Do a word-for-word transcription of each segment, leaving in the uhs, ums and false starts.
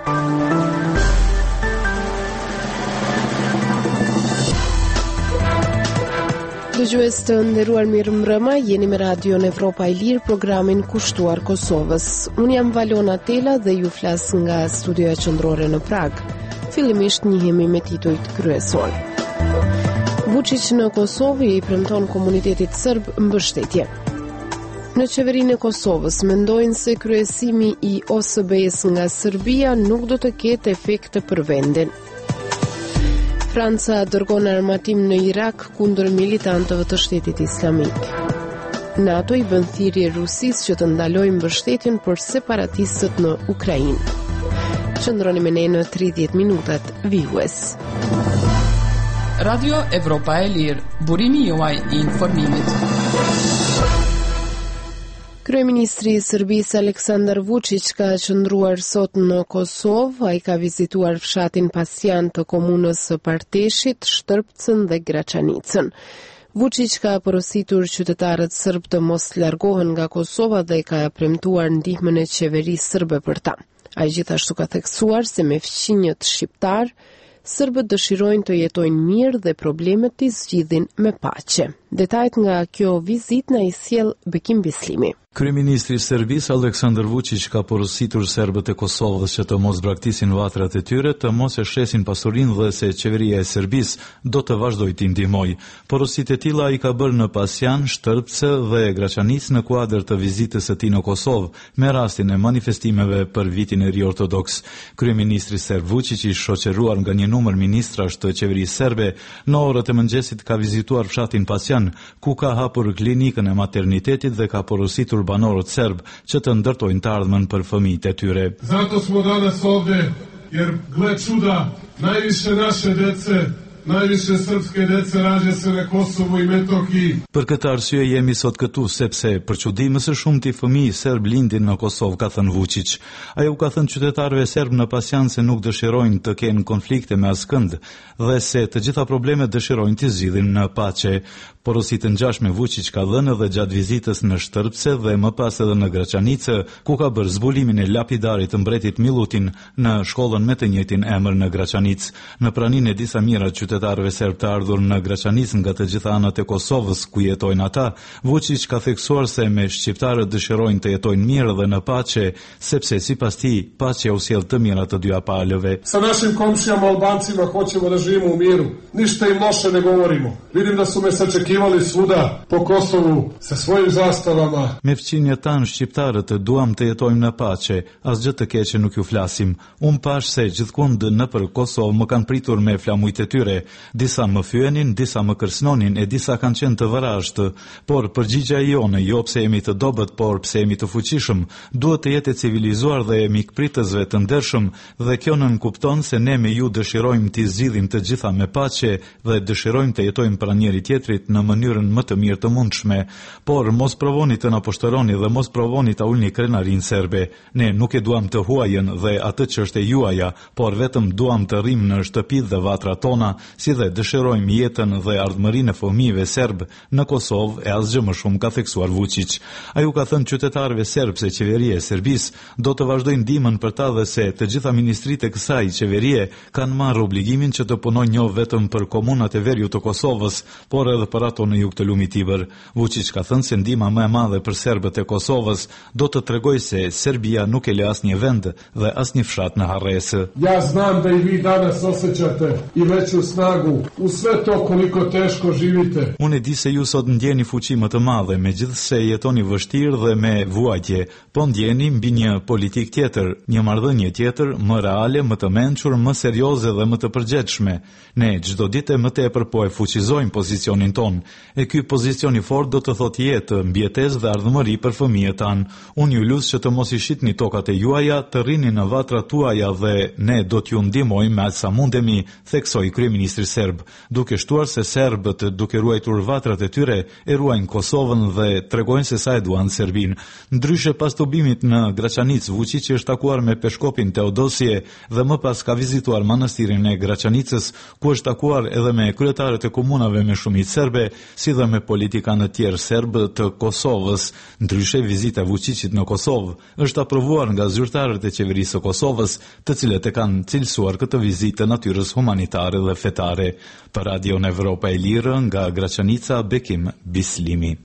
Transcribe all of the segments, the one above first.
Dëgjues të nderuar, mirëmbrëma, jeni me Radion Evropa e Lirë, programin kushtuar Kosovës. Unë jam Valona Tela dhe ju flas nga studioja qendrore në Prag. Fillimisht njihemi me titujt kryesor. Vučić në Kosovë i premton komunitetit serb mbështetje. Në qeverinë e Kosovës mendojnë se kryesimi i O S B-s nga Serbia nuk do të ketë efekte për vendin. Franca dërgon armatim në Irak kundër militantëve të Shtetit Islamik. NATO i bën thirrje Rusisë që të ndalojë mbështetjen për separatistët në Ukrainë. Qëndroni me ne në tridhjetë minutat vijues. Radio Evropa e Lirë, burimi juaj i informimit. Kryeministri i Serbisë Aleksandar Vučić ka qëndruar sot në Kosovë. Ai ka vizituar fshatin Pasjan të komunës së Parteshit, Shtërpcën dhe Graçanicën. Vučić ka porositur qytetarët serb të mos largohen nga Kosova dhe ka premtuar ndihmën e qeverisë serbe për ta. Ai gjithashtu ka theksuar se me fqinjët shqiptar, serbët dëshirojnë të jetojnë mirë dhe problemet të zgjidhin me paqe. Detajet nga kjo vizitë na i sjell Bekim Bislimi. Kryeministri i Serbisë Aleksandar Vučić ka porositur serbët e Kosovës që të mos braktisin vatrat e tyre, të mos e shesin pasurinë dhe se qeveria e Serbisë do të vazhdojë t'i ndihmojë. Porositë e tilla i ka bërë në Pasjan, Shtërpce dhe Graçanicë në kuadër të vizitës së tij në Kosovë me rastin e manifestimeve për vitin e ri ortodoks. Kryeministri serb Vučić, i shoqëruar nga një numër ministrash të qeverisë serbe, në orët e mëngjesit ka vizituar fshatin Pasjan, ku ka hapur klinikën e maternitetit dhe ka porositur banorët serb që të ndërtojnë të ardhmen për fëmijët e tyre. Zato smo danas ovde, jer gle čuda, najviše naše dece, najviše srpske dece rađa se na Kosovu i Metohiji. Për këtë arsye jemi sot këtu sepse për çudim më së shumti fëmijë serb lindin në Kosovë, ka thënë Vučić. Ai u ka thënë qytetarëve serb në Pasjan se nuk dëshirojnë të kenë konflikte me askënd dhe se të gjitha problemet dëshirojnë të zgjidhin në paqe. Porositë ngjashme Vučić ka dhënë edhe gjatë vizitës në Shtërpce dhe më pas edhe në Graçanicë, ku ka bërë zbulimin e lapidarit të mbretit Milutin në shkollën me të njëjtin emër në Graçanicë. Në praninë e disa mijëra qytetarëve serb të ardhur në Graçanicë nga të gjitha anët e Kosovës ku jetojnë ata, Vučić ka theksuar se me shqiptarët dëshirojnë të jetojnë mirë dhe në paqe, sepse sipas tij paqja u sjell të mirat të dy palëve. Sa našim komšijama Albancima hoćemo da živimo u miru. Ništa im loše ne govorimo. Vidim da su me sačekivali svuda po Kosovu sa svojim zastavama. Me fqinjet tanë shqiptarët duam të jetojmë në paqe, asgjë të keqe nuk ju flasim. Unë pash se gjithkund në për Kosovë më kanë pritur me flamujt e tyre. Disa më fyenin, disa më kërcënonin e disa kanë qenë të vërashtë, por përgjigja jone, jo pse jemi të dobët, por pse jemi të fuqishëm, duhet të jetë civilizuar dhe mikpritësve të ndershëm, dhe kjo nën kupton se ne me ju dëshirojmë të zgjidhim të gjitha me paqe dhe dëshirojmë të jetojmë pranë njëri tjetrit në mënyrën më të mirë të mundshme, por mos provoni të na poshtëroni dhe mos provoni ta ulni krenarin serbe. Ne nuk e duam të huajën dhe atë që është e juaja, por vetëm duam të rrim në shtëpitë dhe vatrat tona, si dhe dëshirojmë jetën dhe ardhmërinë e fëmijëve serb në Kosovë e asgjë më shumë, ka theksuar Vučić. Ai u ka thënë qytetarëve serb se qeveria e Serbisë do të vazhdojë ndihmën për ta dhe se të gjitha ministritë e kësaj qeverie kanë marrë obligimin që të punojnë jo vetëm për komunat e veriut të Kosovës, por edhe për ato në jug të lumit Tiber. Vučić ka thënë se ndihma më e madhe për serbët e Kosovës do të tregojë se Serbia nuk e lë asnjë vend dhe asnjë fshat në harresë. Ja znam da i vi danas osjećate i veću snagu u sve to koliko teško živite. Unë e di se ju sot ndjeni fuqi më të madhe, megjithse jetoni vështirë dhe me vuajtje, po ndjeni mbi një politikë tjetër, një marrëdhënie tjetër, më reale, më të mençur, më serioze dhe më të përgjithshme. Ne çdo ditë më tepër po e fuqizojmë pozicionin ton. E ky pozicion i fortë do të thotë jetë, mbijetesë dhe ardhmëri për fëmijët tan. Unë ju lutem që të mos i shitni tokat e juaja, të rrini në vatrat tuaja dhe ne do t'ju ndihmojmë me sa mundemi, theksoi kryeministri kryeministri serb, duke shtuar se serbët, duke ruajtur vatrat e tyre, e ruajnë Kosovën dhe tregojnë se sa e duan Serbinë. Ndryshe pas tubimit në Graçanic, Vučići është takuar me Peshkopin Teodosie dhe më pas ka vizituar manastirin e Graçanicës, ku është takuar edhe me kryetarët e komunave me shumicë serbe, si dhe me politikanët tjerë serbë të Kosovës. Ndryshe, vizita e Vučićit në Kosovë është aprovuar nga zyrtarët e qeverisë së Kosovës, të cilët e kanë cilësuar këtë vizitë të natyrës humanitare dhe fetare. Për Radion Evropa e Lirë, nga Graçanica, Bekim Bislimi.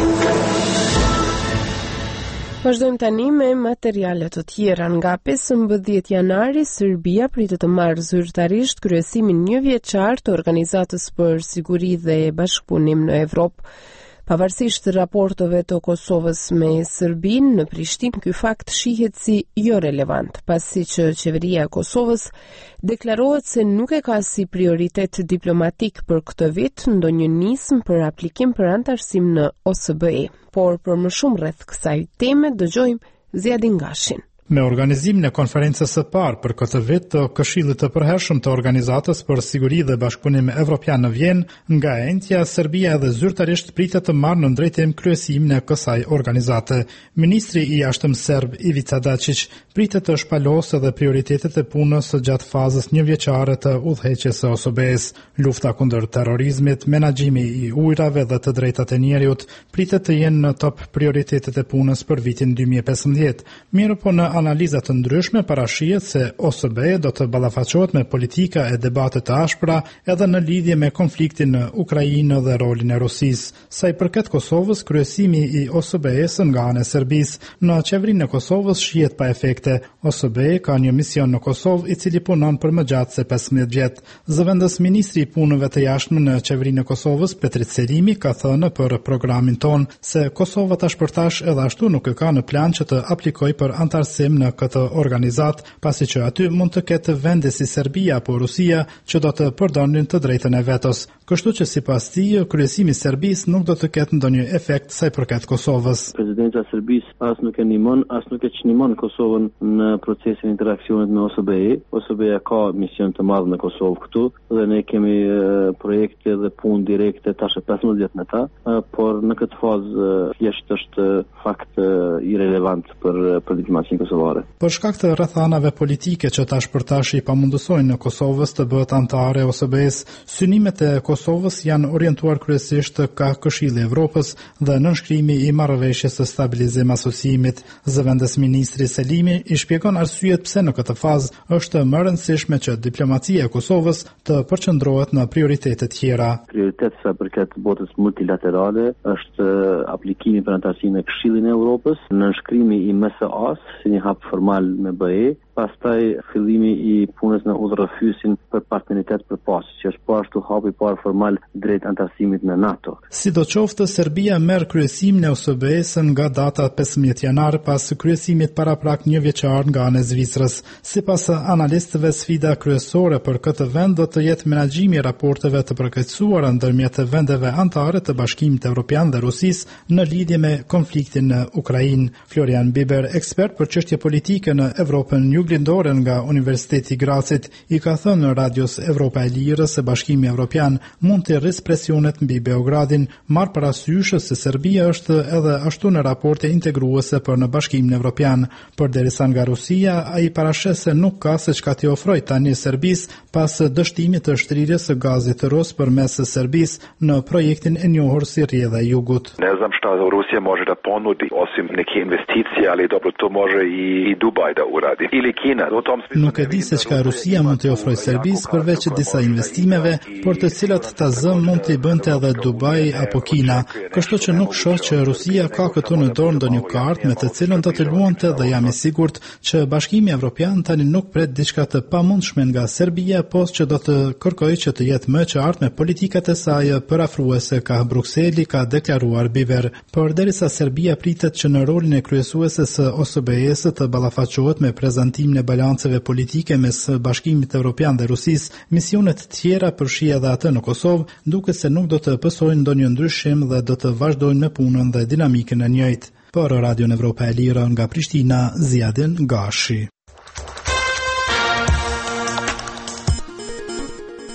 Vazhdojmë tani me materiale të tjera. Nga pesëmbëdhjetë janari, Serbia pritet të marrë zyrtarisht kryesimin një vjeçar të Organizatës për Siguri dhe Bashkëpunim në Evropë. Pavarësisht raporteve të Kosovës me Serbinë në Prishtinë, ky fakt shihet si jo relevant, pasi që qeveria e Kosovës deklarohet se nuk e ka si prioritet diplomatik për këtë vit ndonjë nismë për aplikim për antarësim në O S B E. Por për më shumë rreth kësaj teme dëgjojmë Ziadin Gashin. Me organizimin e konferencës së parë për këtë vit të Këshillit të Përhershëm të Organizatës për Siguri dhe Bashkëpunim Evropian në Vjenë, nga e njëjtja Serbia edhe zyrtarisht pritet të marrë në drejtim kryesimin e kësaj organizate. Ministri i jashtëm serb Ivica Dačić pritet të shpalosë edhe prioritetet e punës gjatë fazës një vjeçare të udhëheqjes së O S B E-s. Lufta kundër terrorizmit, menaxhimi i ujrave dhe të drejtat e njerëzit pritet të jenë në top prioritetet e punës për vitin dy mijë e pesëmbëdhjetë. Mirë po në analizat të ndryshme parashihet se O S B E do të ballafaqohet me politika e debate të ashpra edhe në lidhje me konfliktin në Ukrainë dhe rolin e Rusisë. Sa i përket Kosovës, kryesimi i O S B E-s nga ana e Serbisë në qeverinë e Kosovës shihet pa efekte. O S B E ka një mision në Kosovë i cili punon për më gjatë se pesëmbëdhjetë vjet. Zëvendës ministri i punëve të jashtme në qeverinë e Kosovës, Petrit Selimi, ka thënë për programin ton se Kosova tash për tash edhe ashtu nuk e ka në plan që të aplikojë për antarësim në këtë organizat, pasi që aty mund të ketë vende si Serbia apo Rusia që do të përdorin të drejtën e vetos. Kështu që sipas tij, kryesimi i Serbisë nuk do të ketë ndonjë efekt sa i përket Kosovës. Presidenta e Serbisë as nuk e ndihmon, as nuk e çnimon Kosovën në procesin e interaksionit me O S B E. O S B E ka mision të madh në Kosovë këtu dhe ne kemi uh, projekte dhe punë direkte tash e pesëmbëdhjetë vjet me ta, uh, por në këtë fazë thjesht uh, është fakt uh, irelevant për për diplomacinë kosovare. Për shkak të rrethanave politike që tash për tash i pamundësojnë në Kosovës të bëhet anëtare O S B E-s, synimet e Kosovës janë orientuar kryesisht ka Këshilli i Evropës dhe nënshkrimi i marrëveshjes së stabilizim asociimit. Zëvendës ministri Selimi i shpjegon arsyet pse në këtë fazë është më rëndësishme që diplomacia e Kosovës të përqendrohet në prioritete tjera. Prioritet sa përket botës multilaterale është aplikimi për anëtarësinë në Këshillin e Evropës, nënshkrimi i M S A-s si një hap formal me B E, pastaj fillimi i punës në udhërrëfysin për partneritet përpas, që është po ashtu hapi i parë formal drejt antarësimit në NATO. Sidoqoftë, Serbia merr kryesimin e O S B E-s nga data pesëmbëdhjetë janar pas kryesimit paraprak një vjeçar nga ana e Zvicrës. Sipas analistëve, sfida kryesore për këtë vend do të jetë menaxhimi i raporteve të përkeqësuara ndërmjet vendeve anëtare të Bashkimit Evropian dhe Rusisë në lidhje me konfliktin në Ukrainë. Florian Biber, ekspert për çështje politike në Evropën juglindore nga Universiteti i Grazit, i ka thënë në Radios Evropa e Lirë se Bashkimi Evropian mund të rrisë presionet mbi Beogradin, marrë parasysh se Serbia është edhe ashtu në raporte integruese për në Bashkimin Evropian. Përderisa nga Rusia, ai parashes se nuk ka se çka t'i ofrojë tani Serbisë pas dështimit të shtrirjes së gazit të Rus përmes Serbisë në projektin e njohur si Rrjedha e Jugut. Ne znam šta Rusija može da ponudi osim neke investicije, ali dobro to može i Dubaj da uradi. Ili Kina. Nuk e di se çka Rusia mund t'i ofrojë Serbisë përveç disa investimeve, por të cilat ta zë mund t'i bënte edhe Dubai apo Kina. Kështu që nuk shoh që Rusia ka këtu në dorë ndonjë kartë me të cilën do të luante dhe jam i sigurt që Bashkimi Evropian tani nuk pret diçka të pamundshme nga Serbia, post që do të kërkojë që të jetë më qartë me politikat e saj përafruese ka Brukseli, ka deklaruar Biber. Por derisa Serbia pritet që në rolin e kryesuese së O S B E-s të ballafaqohet me prezantimin e balanceve politike mes Bashkimit Evropian dhe Rusisë, misionet tjera përfshi edhe atë në Kosovë, duke se nuk do të pësojnë ndonjë ndryshim dhe do të vazhdojnë me punën dhe dinamikën e njëjtë. Për Radion Evropa e Lirë nga Prishtina, Ziadin Gashi.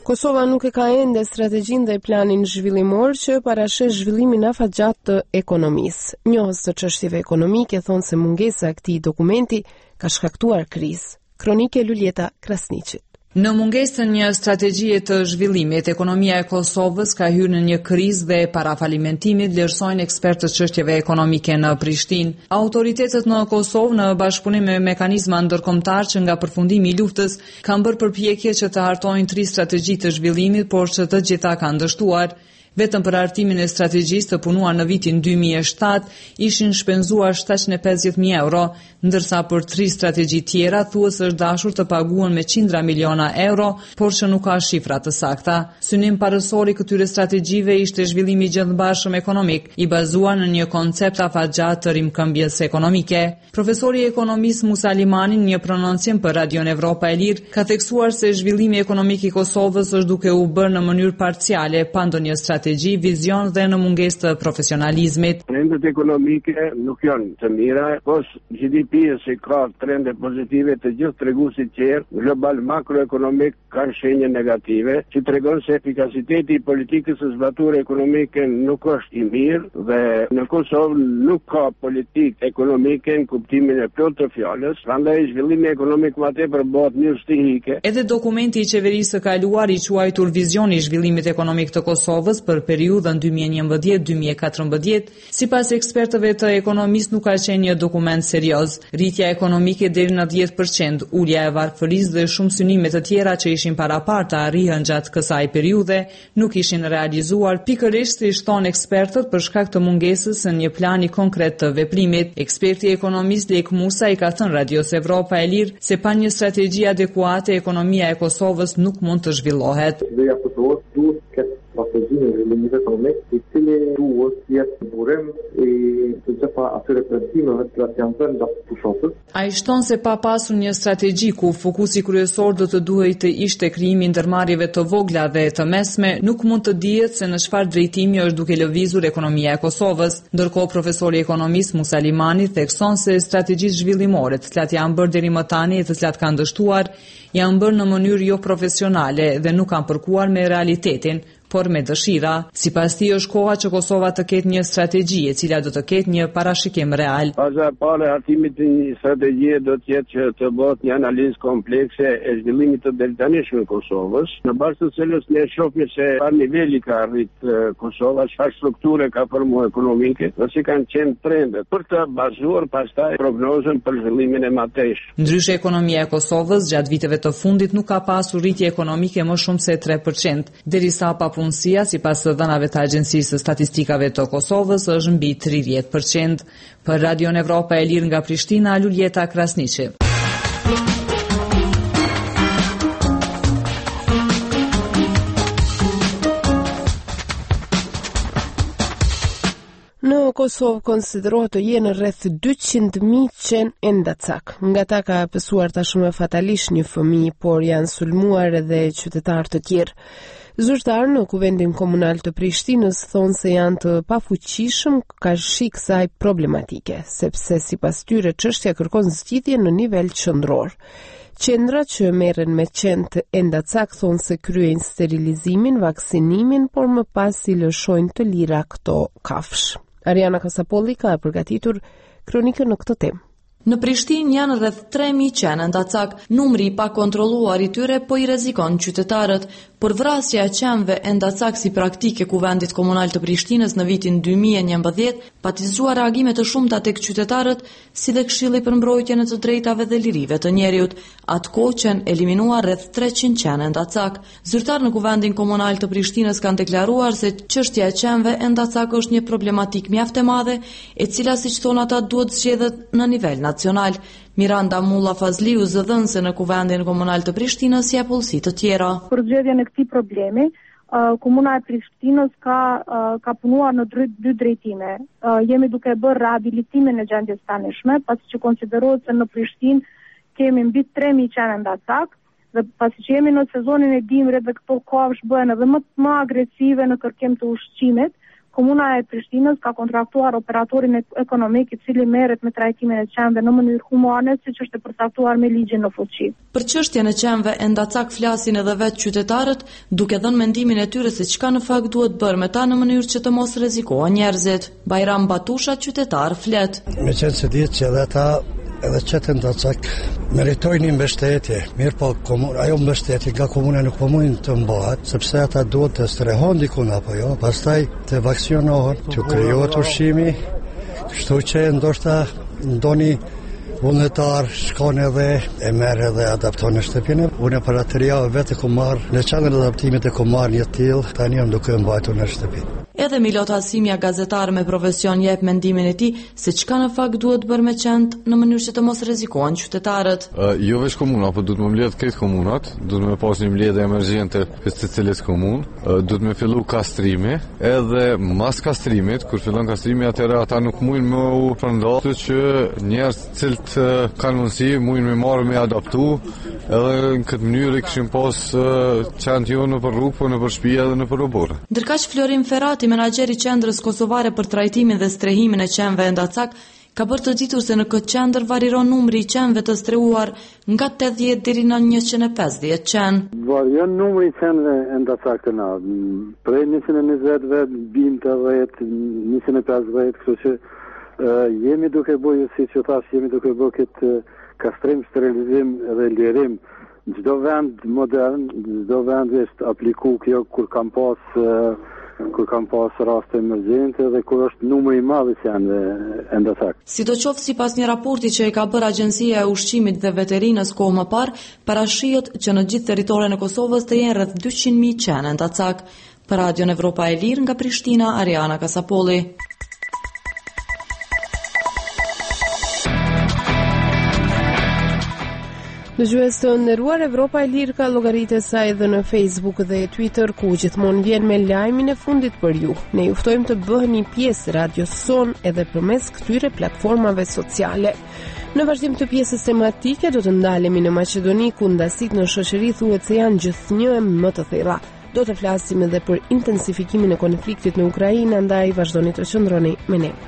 Kosova nuk e ka ende strategjinë dhe planin zhvillimor që parashes zhvillimin afatgjatë të ekonomisë. Njohës të çështjeve ekonomike thonë se mungesa e këtij dokumenti ka shkaktuar krizë. Kronike Luljeta Krasniqit. Në mungesën një strategjie të zhvillimit, ekonomia e Kosovës ka hyrë në një krizë dhe para falimentimit, vlerësojnë ekspertët çështjeve ekonomike në Prishtinë. Autoritetet në Kosovë, në bashkëpunim me mekanizma ndërkombëtar që nga përfundimi i luftës kanë bërë përpjekje që të hartojnë tri strategji të zhvillimit, por që të gjitha kanë dështuar. Vetëm për hartimin e strategjisë të punuar në vitin dy mijë e shtatë ishin shpenzuar shtatëqind e pesëdhjetë mijë euro, ndërsa për tri strategji tjera thuhet se është dashur të paguhen me qindra miliona euro, por që nuk ka shifra të sakta. Synim parësor i këtyre strategjive ishte zhvillimi i gjendëbashëm ekonomik, i bazuar në një koncept afatgjatë të rimkëmbjes ekonomike. Profesori ekonomist Musa Limani, në një prononcim për Radion Evropa e Lirë, ka theksuar se zhvillimi ekonomik i Kosovës është duke u bërë në mënyrë parciale, pa ndonjë strategji, vizion dhe në mungesë të profesionalizmit. Trendet ekonomike nuk janë të mira, por G D P-ja si ka trende pozitive të gjithë treguesit tjerë, global makroekonomik kanë shenje negative, që tregon se efikasiteti i politikës së zbatuar ekonomike nuk është i mirë dhe në Kosovë nuk ka politikë ekonomike në kuptimin e plotë të fjalës, prandaj zhvillimi ekonomik më tepër bëhet një stihike. Edhe dokumenti i qeverisë së kaluar i quajtur Vizioni i zhvillimit ekonomik të Kosovës për periudhën dy mijë e njëmbëdhjetë deri dy mijë e katërmbëdhjetë, sipas ekspertëve të ekonomisë nuk ka qenë një dokument serioz. Rritja ekonomike deri në dhjetë përqind, ulja e varfërisë dhe shumë synime të tjera që ishin paraparë të arrihen gjatë kësaj periudhe nuk ishin realizuar, pikërisht si shton ekspertët për shkak të mungesës së një plani konkret të veprimit. Eksperti ekonomist Lek Musa i ka thënë Radios Evropa e Lirë se pa një strategji adekuate ekonomia e Kosovës nuk mund të zhvillohet. Strategjia e zhvillimit ekonomik, i cili duhet të jetë burim i të gjitha atyre plotësimeve që janë dhënë nga fushotës. Ai shton se pa pasur një strategji ku fokusi kryesor do të duhej të ishte krijimi i ndërmarrjeve të vogla dhe të mesme, nuk mund të dihet se në çfarë drejtimi është duke lëvizur ekonomia e Kosovës. Ndërkohë profesori ekonomist Musa Limani thekson se strategjisë zhvillimore, të cilat janë bërë deri më tani e të cilat kanë dështuar, janë bërë në mënyrë jo profesionale dhe nuk kanë përkuar me realitetin, por me dëshira. Sipas tij është koha që Kosova të ketë një strategji e cila do të ketë një parashikim real. Faza e parë e hartimit të një strategjie do të jetë që të bëhet një analizë komplekse e zhvillimit të deritanishëm të Kosovës, në bazë të cilës ne shohim se çfarë niveli ka arrit Kosova, çfarë strukture ka formuar ekonomike, dhe si kanë qenë trendet, për të bazuar pastaj prognozën për zhvillimin e mëtejshëm. Ndryshe, ekonomia e Kosovës gjatë viteve të fundit nuk ka pasur rritje ekonomike më shumë se tre përqind, derisa pa punësia, sipas të dhënave të Agjencisë së Statistikave të Kosovës, është mbi tridhjetë përqind. Për Radion Evropa e Lirë nga Prishtina, Luljeta Krasniqi. Në Kosovë konsiderohet të jenë rreth dyqind mijë qenë endacak. Nga ta ka pësuar tashmë fatalisht një fëmijë, por janë sulmuar edhe qytetarë të tjerë. Zyrtarë në Kuvendin Komunal të Prishtinës thonë se janë të pafuqishëm kërshi kësaj problematike, sepse sipas tyre çështja kërkon zgjidhje në nivel qendror. Qendra që merren me qenë të endacak thonë se kryejnë sterilizimin, vaksinimin, por më pas i lëshojnë të lira këto kafsh. Ariana Kasapolli ka përgatitur kronikën në këtë temë. Në Prishtinë janë rreth tre mijë qenë endacak, numri i pakontrolluar i tyre po i rrezikon qytetarët. Por vrasja e qenëve endacak si praktike Kuvendit Komunal të Prishtinës në vitin dy mijë e njëmbëdhjetë pati zgjuar reagime të shumta tek qytetarët, si dhe Këshilli për mbrojtjen e të drejtave dhe lirive të njerëzit. Atkohë qenë eliminuar rreth treqind qenë endacak. Zyrtar në Kuvendin Komunal të Prishtinës kanë deklaruar se çështja e qenëve endacak është një problematik mjaft e madhe, e cila siç thonë ata duhet zgjedhet në nivel nacional. Miranda Mulla Fazliu, zëdhënëse në Kuvendin Komunal të Prishtinës, jep pulsi të tjera. Për zgjedhjen e këtij problemi, uh, Komuna e Prishtinës ka uh, ka punuar në dy, dy drejtime. Uh, jemi duke bërë rehabilitimin e gjendjes tanishme, pasi që konsiderohet se në Prishtinë kemi mbi tre mijë qenë endacak, dhe pasi që jemi në sezonin e dimrit dhe këto kafsh bëhen edhe më më agresive në kërkim të ushqimit, Komuna e Prishtinës ka kontraktuar operatorin ekonomik i cili merret me trajtimin e qenve në mënyrë humane, siç është e përcaktuar me ligjin në fuqi. Për çështjen e qenve e ndacak flasin edhe vetë qytetarët, duke dhënë mendimin e tyre se çka në fakt duhet bërë me ta në mënyrë që të mos rrezikohen njerëzit. Bajram Batusha, qytetar, flet. Me qenë se ditë që edhe ta edhe qëtë ndacak meritojnë një mbështetje, mirë po komun, ajo mbështetje nga komuna nuk po mundin të mbahet, sepse ata duhet të strehon dikun apo jo, pastaj të vaksionohen, të krijohet ushqimi, kështu që ndoshta ndoni vullnetar shkon edhe e merr edhe adapton në shtëpinë. Unë për atë javë vetë ku marr në çadrën e adaptimit e ku marr një tillë, tani jam duke mbajtur në shtëpi. Edhe Milot Hasimja, gazetar me profesion, jep mendimin e tij se çka në fakt duhet bërë me qend në mënyrë që të mos rrezikohen qytetarët. Uh, jo veç komuna, po duhet më mbledh këtë komunat, duhet më pas një mbledhje emergjente për të cilës komunë, uh, duhet më fillu kastrimi, edhe mas kastrimit, kur fillon kastrimi atëherë ata nuk mundin më u prandosë që njerëz të cilët uh, kanë mundësi mundin më marrë me adaptu, edhe në këtë mënyrë kishin pas uh, qend jo në për rrugë, po në për shtëpi edhe në për oborë. Ndërkaq Florin Ferrati, menaxheri i qendrës kosovare për trajtimin dhe strehimin e qenve e ndacak, ka bërë të ditur se në këtë qendër variron numri i qenve të streuar nga tetëdhjetë deri në njëqind e pesëdhjetë qen. Varion numri i qenve e ndacak të na. Prej njëqind e njëzet bim të dhjetë, njëqind e pesëdhjetë, kështu që uh, jemi duke bërë, si që thash, jemi duke bërë këtë kastrim, sterilizim dhe lirim. Çdo vend modern, çdo vend është apliku kjo kur kam pas uh, kur kam pas raste emergjente dhe kur është numri i madh i qenve e ndacak. Sidoqoftë, sipas një raporti që e ka bërë Agjencia e Ushqimit dhe Veterinës kohë më parë, parashihet që në gjithë territorin e Kosovës të jenë rreth dyqind mijë qenë ndacak. Për Radion Evropa e Lirë nga Prishtina, Ariana Kasapolli. Dëgjues të nderuar, Evropa e Lirë ka llogaritë e saj edhe në Facebook dhe Twitter, ku gjithmonë vjen me lajmin e fundit për ju. Ne ju ftojmë të bëheni pjesë radios son edhe përmes këtyre platformave sociale. Në vazhdim të pjesës tematike do të ndalemi në Maqedoni, ku ndasit në shoqëri thuhet se janë gjithnjë më të thella. Do të flasim edhe për intensifikimin e konfliktit në Ukrainë, andaj vazhdoni të qëndroni me ne.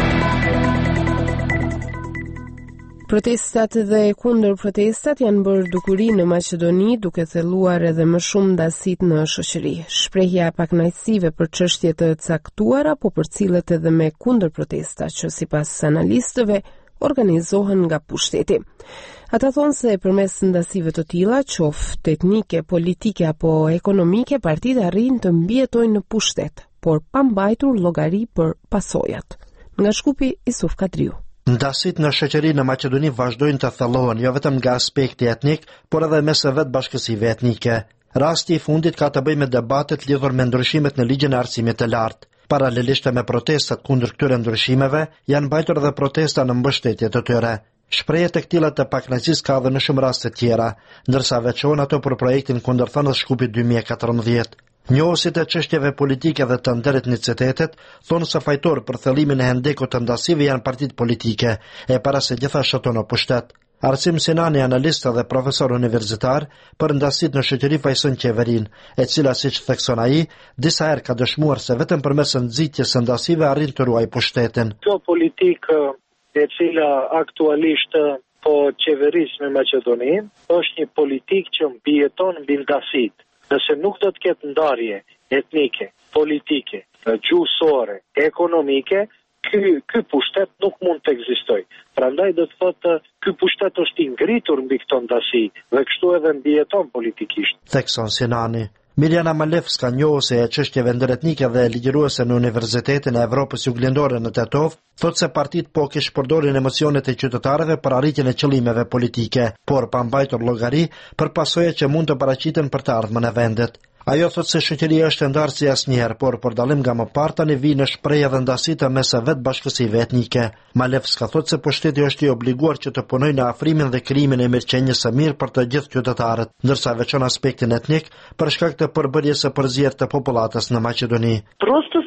Protestat dhe kundër protestat janë bërë dukuri në Maqedoni, duke thelluar edhe më shumë ndasit në shoqëri. Shprehja e pakënaqësive për çështje të caktuara, po përcillet edhe me kundër protesta që sipas analistëve organizohen nga pushteti. Ata thonë se përmes ndasive të tilla, qoftë etnike, politike apo ekonomike, partitë arrin të mbijetojnë në pushtet, por pa mbajtur llogari për pasojat. Nga Shkupi, Isuf Kadriu. Ndasit në shoqëri në Maqedoni vazhdojnë të thellohen jo vetëm nga aspekti etnik, por edhe mes vetë bashkësive etnike. Rasti i fundit ka të bëjë me debatet lidhur me ndryshimet në ligjin e arsimit të lartë. Paralelisht me protestat kundër këtyre ndryshimeve, janë mbajtur edhe protesta në mbështetje të tyre. Shprehjet e këtilla të pakënaqësisë ka edhe në shumë raste tjera, ndërsa veçohen ato për projektin kundërthënës Shkupi dy mijë e katërmbëdhjetë. Njohësit e çështjeve politike dhe të ndërtnicitetit thonë se fajtor për thellimin e hendekut të ndasive janë partitë politike, e para se gjithashtu ato në pushtet. Arsim Sinani, analist dhe profesor universitar, për ndasit në shoqëri fajson qeverinë, e cila siç thekson ai, disa herë ka dëshmuar se vetëm përmes nxitjes së ndasive arrin të ruajë pushtetin. Kjo politikë e cila aktualisht po qeveris në Maqedoni është një politikë që mbijeton mbi ndasit. Nëse nuk do të ketë ndarje etnike, politike, gjuhësore, ekonomike, ky ky pushtet nuk mund të ekzistojë. Prandaj do të thotë ky pushtet është i ngritur mbi këto ndasi dhe kështu edhe mbijeton politikisht. Thekson Sinani. Mirjana Malevska, njohëse e çështjeve ndëretnike dhe ligjëruese në Universitetin e Evropës Juglindore në Tetov, thotë se partitë po kish përdorin emocionet e qytetarëve për arritjen e qëllimeve politike, por pa mbajtur llogari për pasojat që mund të paraqiten për të ardhmen e vendit. Ajo thotë se shoqëria është e ndarë si asnjëherë, por për dallim nga më parë tani vijnë në shprehje dhe ndasitë mes vetë bashkësive etnike. Malevska thotë se pushteti është i obliguar që të punojë në afrimin dhe krijimin e mirëqenies së mirë për të gjithë qytetarët, ndërsa veçon aspektin etnik për shkak të përbërjes së përzier të popullatës në Maqedoni. Просто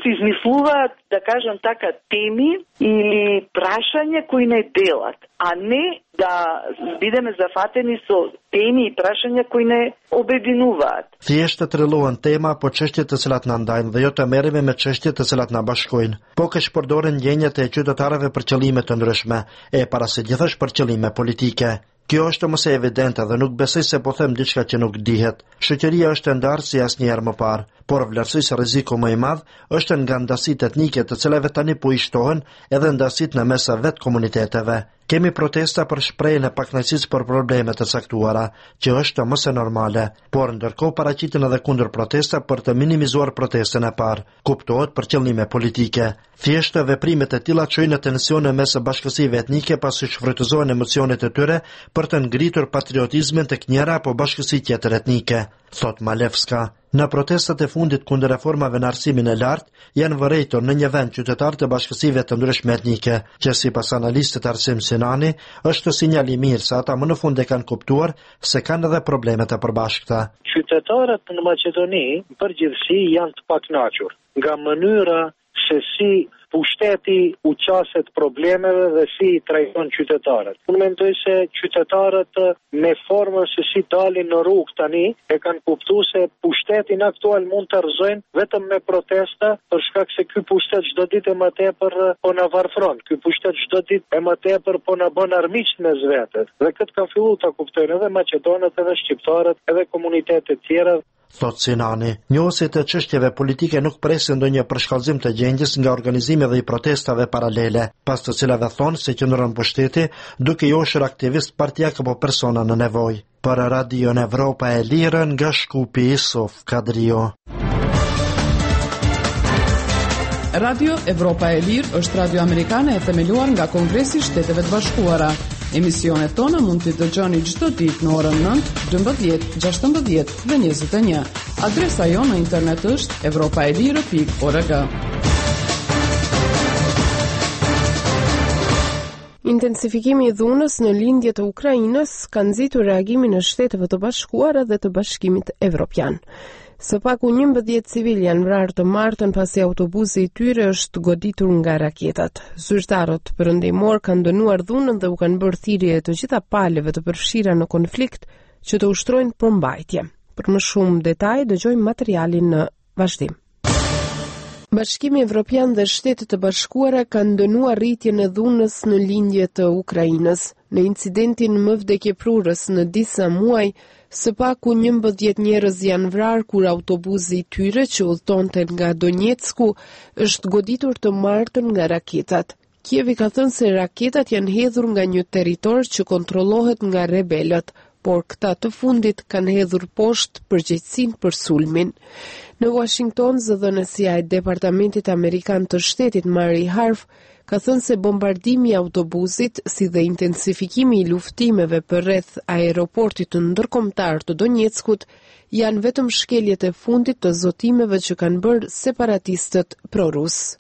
се измислуваат, да кажем така, теми или прашања кои не делат, а не да бидеме зафатени со теми и прашања кои не обединуваат. Thjesht rrëllohen tema po çështjet të cilat na ndajnë dhe jo të merremi me çështjet të cilat na bashkojnë. Po keq përdoren ndjenjat e qytetarëve për qëllime të ndryshme, e para së gjithësh për qëllime politike. Kjo është më së evidente dhe nuk besoj se po them diçka që nuk dihet. Shoqëria është e ndarë si asnjëherë më parë, por vlerësoj se rreziku më i madh është nga ndasitë etnike të cilave tani po i shtohen edhe ndasitë në mes vetë komuniteteve. Kemi protesta për shprehjen e pakënaqësisë për probleme të caktuara, që është më së normale, por ndërkohë paraqiten edhe kundër protesta për të minimizuar protestën e parë, kuptohet për qëllime politike. Thjesht veprimet e tilla çojnë në tensione mes bashkësive etnike pasi shfrytëzohen emocionet e tyre për të ngritur patriotizmin tek njëra apo bashkësi tjetër etnike, thot Malevska. Në protestat e fundit kundër reformave në arsimin e lartë, janë vërejtur në një vend qytetar të bashkësive të ndryshme etnike, që sipas analistit Arsim Sinani, është sinjal i mirë se ata më në fund e kanë kuptuar se kanë edhe probleme të përbashkëta. Qytetarët në Maqedoni, përgjithësi, janë të pakënaqur nga mënyra se si pushteti u qaset problemeve dhe si i trajton qytetarët. Unë mendoj se qytetarët me formën se si dalin në rrugë tani e kanë kuptuar se pushtetin aktual mund të rrëzojnë vetëm me protesta, për shkak se ky pushtet çdo ditë e më tepër po na varfron. Ky pushtet çdo ditë e më tepër po na bën armiq mes vetes. Dhe këtë kanë filluar ta kuptojnë edhe maqedonët, edhe shqiptarët, edhe komunitetet tjera. Thot Sinani, njohësit e çështjeve politike nuk presin ndonjë përshkallëzim të gjendjes nga organizimi dhe i protestave paralele, pas të cilave thonë se qëndron pushteti duke joshur aktivist partijak apo persona në nevojë. Për Radion Evropa e Lirë nga Shkupi, Isuf Kadrio. Radio Evropa e Lirë është radio amerikane e themeluar nga Kongresi i Shteteve të Bashkuara. Emisionet tona mund t'i dëgjoni çdo ditë në orën nëntë, dymbëdhjetë, gjashtëmbëdhjetë dhe njëzet e një. Adresa jonë në internet është evropaelire pikë org. Intensifikimi i dhunës në lindje të Ukrainës ka nxitur reagimin e Shteteve të Bashkuara dhe të Bashkimit Evropian. Së paku njëmbëdhjetë civil janë vrarë të martën pasi autobusi i tyre është goditur nga raketat. Zyrtarët perëndimor kanë dënuar dhunën dhe u kanë bërë thirrje të gjitha palëve të përfshira në konflikt që të ushtrojnë përmbajtje. Për më shumë detaj dëgjojmë materialin në vazhdim. Bashkimi Evropian dhe Shtetet e Bashkuara kanë dënuar rritjen e dhunës në lindje të Ukrainës. Në incidentin më vdekjeprurës në disa muaj, së paku njëmbëdhjetë njerëz janë vrarë kur autobusi i tyre që udhëtonte nga Donjecku është goditur të martën nga raketat. Kievi ka thënë se raketat janë hedhur nga një territor që kontrollohet nga rebelët, por këta të fundit kanë hedhur poshtë përgjegjësinë për sulmin. Në Washington, zëdhënësia e Departamentit Amerikan të Shtetit Mary Harf ka thënë se bombardimi i autobusit, si dhe intensifikimi i luftimeve përreth aeroportit të ndërkombëtar të Donjeckut, janë vetëm shkeljet e fundit të zotimeve që kanë bërë separatistët pro-rus.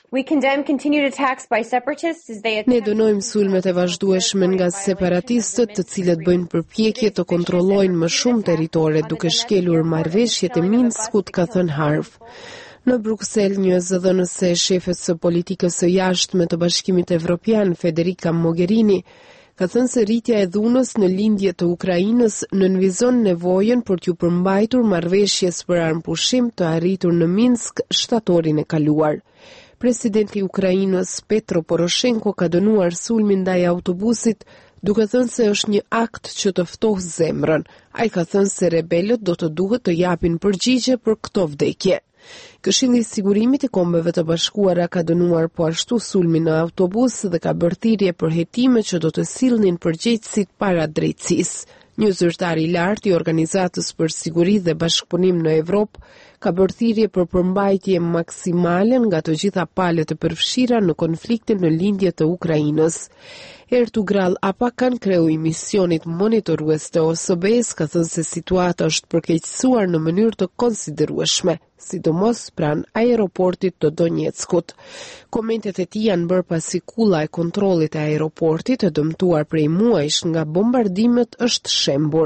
Ne dënojmë sulmet e vazhdueshme nga separatistët, të cilët bëjnë përpjekje të kontrollojnë më shumë territore duke shkelur marrëveshjet e Minskut, ka thënë Harf. Në Bruksel, një zëdhënëse e shefes së politikës së jashtme të Bashkimit Evropian, Federica Mogherini, ka thënë se rritja e dhunës në lindje të Ukrainës nënvizon nevojën për t'ju përmbajtur marrëveshjes për armëpushim të arritur në Minsk shtatorin e kaluar. Presidenti i Ukrainës Petro Poroshenko ka dënuar sulmin ndaj autobusit, duke thënë se është një akt që të ftohë zemrën. Ai ka thënë se rebelët do të duhet të japin përgjigje për këto vdekje. Këshilli i Sigurimit i Kombeve të Bashkuara ka dënuar po ashtu sulmin në autobus dhe ka bërë thirrje për hetime që do të sillnin përgjegjësit para drejtësisë. Një zyrtar i lartë i Organizatës për Siguri dhe Bashkëpunim në Evropë ka bërë thirrje për përmbajtje maksimale nga të gjitha palët e përfshira në konfliktin në lindje të Ukrainës. Ertugrad Apakan, kreu i misionit monitorues të O S B-s, ka thënë se situata është përkeqësuar në mënyrë të konsiderueshme, sidomos pranë aeroportit të Donjeckut. Komentet e tij janë bërë pasi kulla e kontrollit e aeroportit e dëmtuar prej muajsh nga bombardimet është shembur.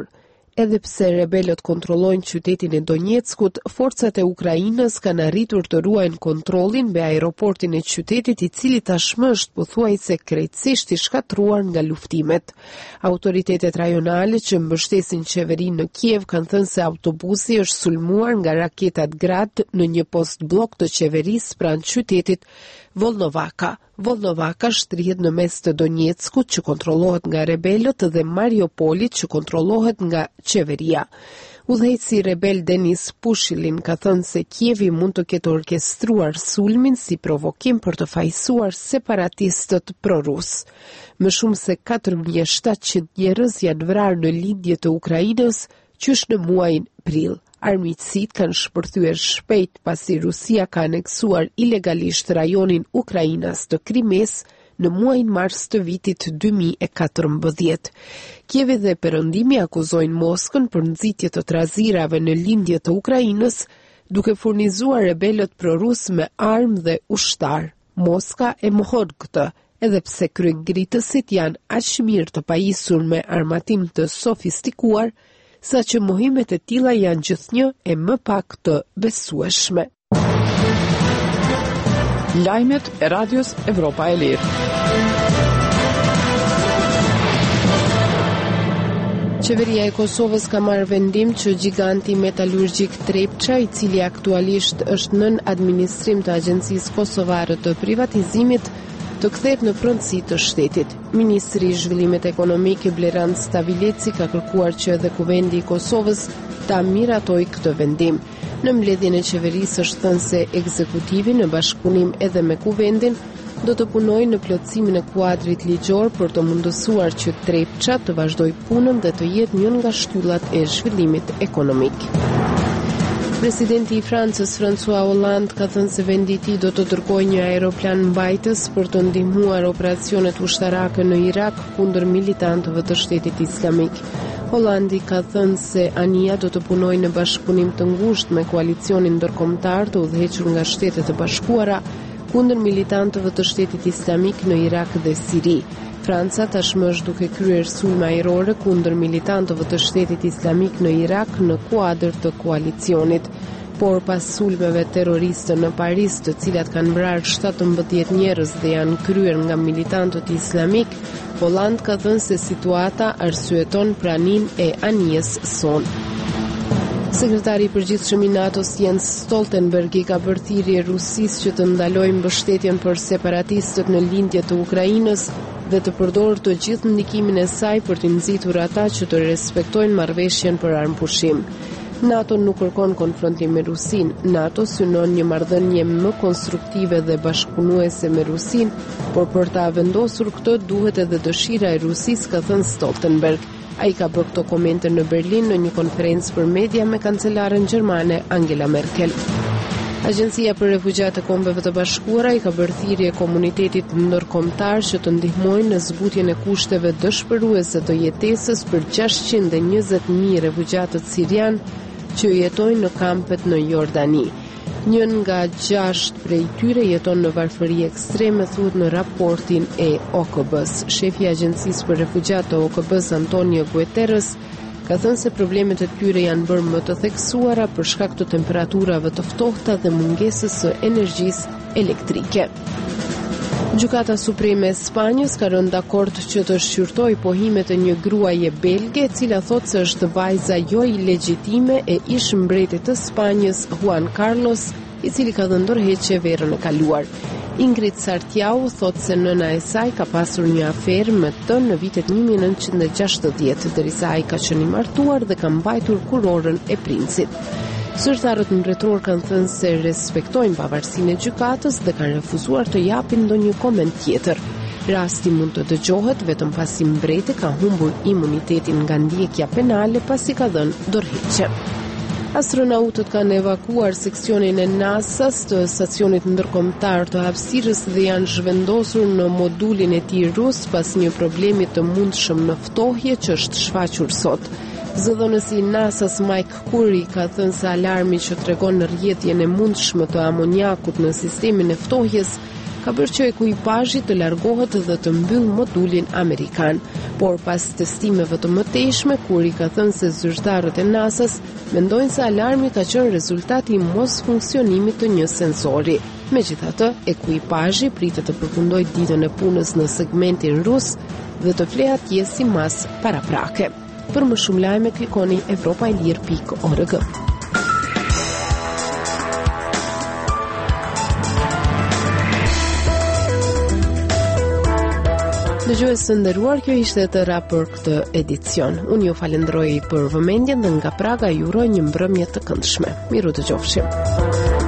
Edhe pse rebelët kontrollojnë qytetin e Donjeckut, forcat e Ukrainës kanë arritur të ruajnë kontrollin mbi aeroportin e qytetit, i cili tashmë është pothuajse krejtësisht i shkatruar nga luftimet. Autoritetet rajonale që mbështesin qeverinë në Kiev kanë thënë se autobusi është sulmuar nga raketat Grad në një post blok të qeverisë pranë qytetit Volnovaka. Volnovaka shtrihet në mes të Donjeckut që kontrollohet nga rebelët dhe Mariupolit që kontrollohet nga qeveria. Udhëheqësi rebel Denis Pushilin ka thënë se Kievi mund të ketë orkestruar sulmin si provokim për të fajsuar separatistët prorus. Më shumë se katër mijë e shtatëqind njerëz janë vrarë në lindje të Ukrainës qysh në muajin prill. Armiqësit kanë shpërthyer shpejt pasi Rusia ka aneksuar ilegalisht rajonin Ukrainas të Krimes në muajin mars të vitit dy mijë e katërmbëdhjetë. Kievi dhe Perëndimi akuzojnë Moskën për nxitje të trazirave në lindje të Ukrainës, duke furnizuar rebelët prorus me armë dhe ushtar. Moska e mohon këtë, edhe pse kryengritësit janë aq mirë të pajisur me armatim të sofistikuar, sa që mohimet e tilla janë gjithnjë e më pak të besueshme. Lajmet e Radios Evropa e Lirë. Qeveria e Kosovës ka marrë vendim që giganti metalurgjik Trepça, i cili aktualisht është nën administrim të Agjencisë Kosovare të Privatizimit, të kthehet në pronësi të shtetit. Ministri i Zhvillimit Ekonomik Blerand Stavileci ka kërkuar që edhe Kuvendi i Kosovës ta miratojë këtë vendim. Në mbledhjen e qeverisë është thënë se ekzekutivi në bashkëpunim edhe me Kuvendin do të punojë në plotësimin e kuadrit ligjor për të mundësuar që Trepça të vazhdojë punën dhe të jetë një nga shtyllat e zhvillimit ekonomik. Presidenti i Francës, François Hollande, ka thënë se vendi i tij do të dërgojë një aeroplan mbajtës për të ndihmuar operacionet ushtarake në Irak kundër militantëve të Shtetit Islamik. Hollandi ka thënë se Ania do të punojë në bashkëpunim të ngushtë me koalicionin ndërkombëtar të udhëhequr nga Shtetet e Bashkuara kundër militantëve të Shtetit Islamik në Irak dhe Siri. Franca tashmë është duke kryer sulme ajrore kundër militantëve të Shtetit Islamik në Irak në kuadër të koalicionit. Por pas sulmeve terroriste në Paris, të cilat kanë vrarë shtatëmbëdhjetë njerëz dhe janë kryer nga militantët islamik, Holland ka thënë se situata arsyeton praninë e Anies son. Sekretari i përgjithshëm i NATO-s Jens Stoltenberg i ka bërë thirrje Rusisë që të ndalojë mbështetjen për separatistët në lindje të Ukrainës dhe të përdorë të gjithë ndikimin e saj për të nxitur ata që të respektojnë marrëveshjen për armëpushim. NATO nuk kërkon konfrontim me Rusinë. NATO synon një marrëdhënie më konstruktive dhe bashkëpunuese me Rusinë, por për ta vendosur këtë duhet edhe dëshira e Rusisë, ka thënë Stoltenberg. Ai ka bërë këto komente në Berlin në një konferencë për media me kancelaren gjermane Angela Merkel. Agjencia për Refugjat e Kombeve të Bashkuara i ka bërë thirrje komunitetit ndërkombëtar që të ndihmojnë në zbutjen e kushteve dëshpëruese të jetesës për gjashtëqind e njëzet mijë refugjatët sirian që jetojnë në kampet në Jordani. Njën nga gjasht prej tyre jeton në varfëri ekstreme, thuhet në raportin e O K B-s. Shefi i Agjencisë për Refugjat të O K B-s, Antonio Guterres, ka thënë se problemet e tyre janë bërë më të theksuara për shkak të temperaturave të ftohta dhe mungesës së energjisë elektrike. Gjykata Supreme e Spanjës ka rënë dakord që të shqyrtojë pohimet e një gruaje belge, e cila thotë se është vajza jo ilegjitime e ish mbretit të Spanjës Juan Carlos, i cili ka dhënë ndërheqje verën e kaluar. Ingrid Sartiau thotë se nëna e saj ka pasur një aferë me të në vitet një mijë e nëntëqind e gjashtëdhjetë, derisa ai ka qenë i martuar dhe ka mbajtur kurorën e princit. Zyrtarët mbretëror kanë thënë se respektojnë pavarësinë e gjykatës dhe kanë refuzuar të japin ndonjë koment tjetër. Rasti mund të dëgjohet vetëm pasi mbreti ka humbur imunitetin nga ndjekja penale pasi ka dhënë dorëheqje. Astronautët kanë evakuar seksionin e NASA-s të stacionit ndërkombëtar të hapësirës dhe janë zhvendosur në modulin e tij rus pas një problemi të mundshëm në ftohje që është shfaqur sot. Zëdhënësi i NASA-s Mike Curry ka thënë se alarmi që tregon rrjedhjen e mundshme të amoniakut në sistemin e ftohjes ka bërë që ekuipazhi të largohet dhe të mbyll modulin amerikan, por pas testimeve të mëtejshme, kur i ka thënë se zyrtarët e NASA-s mendojnë se alarmi ka qenë rezultati i mos funksionimit të një sensori. Megjithatë, ekuipazhi pritet të përfundojë ditën e punës në segmentin rus dhe të flejë atje si mas paraprake. Për më shumë lajme klikoni evropailir pikë org. Dëgjues të nderuar, kjo ishte e tëra për këtë edicion. Unë ju falenderoj për vëmendjen dhe nga Praga ju uroj një mbrëmje të këndshme. Miru dëgjofshim.